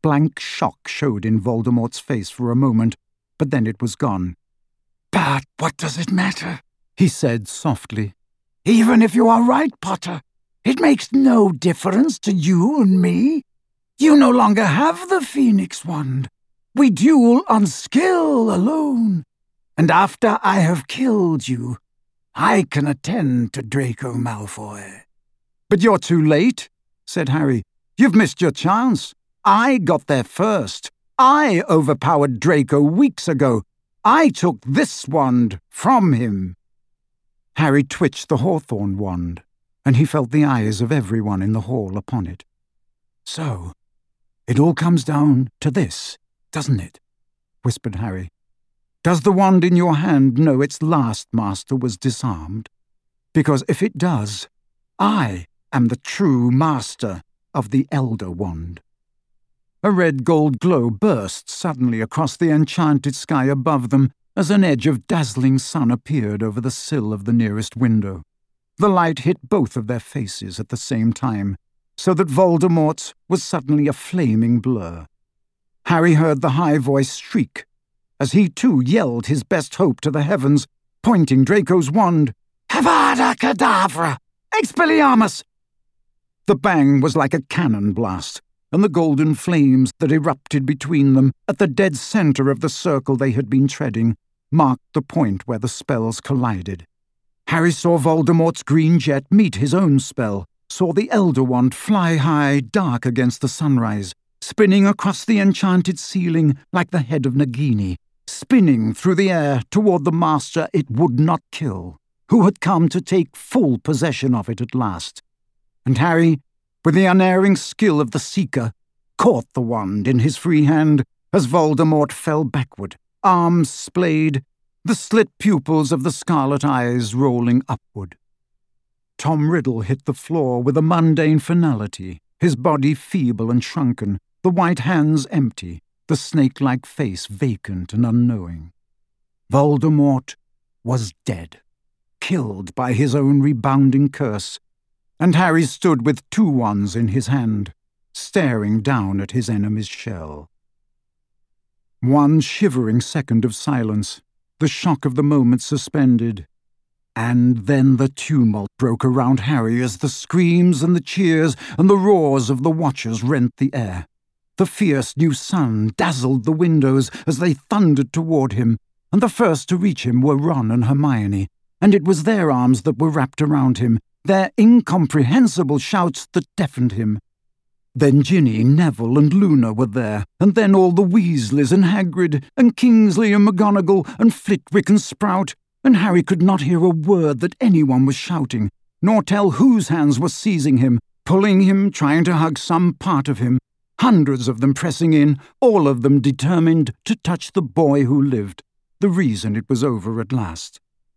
Blank shock showed in Voldemort's face for a moment, but then it was gone. "But what does it matter?" he said softly. "Even if you are right, Potter, it makes no difference to you and me. You no longer have the Phoenix Wand. We duel on skill alone. And after I have killed you, I can attend to Draco Malfoy." "But you're too late," said Harry. "You've missed your chance. I got there first. I overpowered Draco weeks ago. I took this wand from him." Harry twitched the Hawthorn wand, and he felt the eyes of everyone in the hall upon it. "So, it all comes down to this, doesn't it?" whispered Harry. "Does the wand in your hand know its last master was disarmed? Because if it does, I am the true master of the Elder Wand." A red-gold glow burst suddenly across the enchanted sky above them as an edge of dazzling sun appeared over the sill of the nearest window. The light hit both of their faces at the same time, so that Voldemort's was suddenly a flaming blur. Harry heard the high voice shriek, as he too yelled his best hope to the heavens, pointing Draco's wand. "Avada Kedavra! Expelliarmus!" The bang was like a cannon blast, and the golden flames that erupted between them at the dead center of the circle they had been treading marked the point where the spells collided. Harry saw Voldemort's green jet meet his own spell, saw the Elder Wand fly high, dark against the sunrise, spinning across the enchanted ceiling like the head of Nagini, spinning through the air toward the master it would not kill, who had come to take full possession of it at last. And Harry, with the unerring skill of the Seeker, caught the wand in his free hand as Voldemort fell backward, arms splayed, the slit pupils of the scarlet eyes rolling upward. Tom Riddle hit the floor with a mundane finality, his body feeble and shrunken, the white hands empty, the snake-like face vacant and unknowing. Voldemort was dead, killed by his own rebounding curse, and Harry stood with two wands in his hand, staring down at his enemy's shell. One shivering second of silence, the shock of the moment suspended, and then the tumult broke around Harry as the screams and the cheers and the roars of the watchers rent the air. The fierce new sun dazzled the windows as they thundered toward him, and the first to reach him were Ron and Hermione, and it was their arms that were wrapped around him, their incomprehensible shouts that deafened him. Then Ginny, Neville and Luna were there, and then all the Weasleys and Hagrid, and Kingsley and McGonagall, and Flitwick and Sprout, and Harry could not hear a word that anyone was shouting, nor tell whose hands were seizing him, pulling him, trying to hug some part of him, hundreds of them pressing in, all of them determined to touch the boy who lived, the reason it was over at last.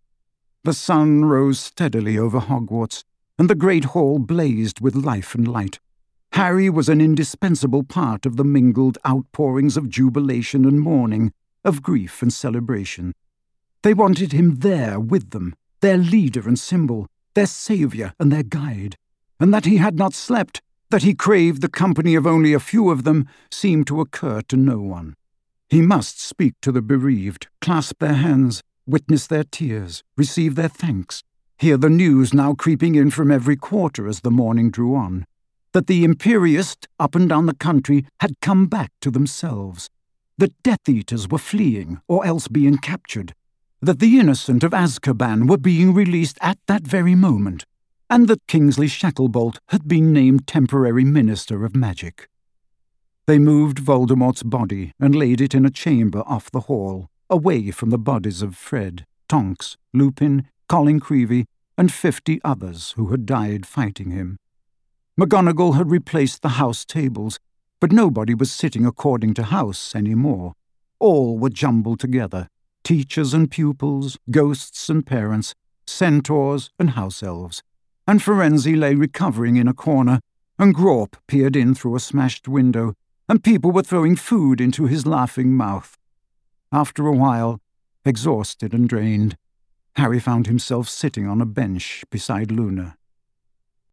The sun rose steadily over Hogwarts, and the great hall blazed with life and light. Harry was an indispensable part of the mingled outpourings of jubilation and mourning, of grief and celebration. They wanted him there with them, their leader and symbol, their saviour and their guide, and that he had not slept, that he craved the company of only a few of them, seemed to occur to no one. He must speak to the bereaved, clasp their hands, witness their tears, receive their thanks, hear the news now creeping in from every quarter as the morning drew on, that the Imperiust up and down the country had come back to themselves, that Death Eaters were fleeing or else being captured, that the innocent of Azkaban were being released at that very moment, and that Kingsley Shacklebolt had been named temporary Minister of Magic. They moved Voldemort's body and laid it in a chamber off the hall, away from the bodies of Fred, Tonks, Lupin, Colin Creevey, and 50 others who had died fighting him. McGonagall had replaced the house tables, but nobody was sitting according to house any more. All were jumbled together, teachers and pupils, ghosts and parents, centaurs and house elves, and Firenze lay recovering in a corner, and Grawp peered in through a smashed window, and people were throwing food into his laughing mouth. After a while, exhausted and drained, Harry found himself sitting on a bench beside Luna.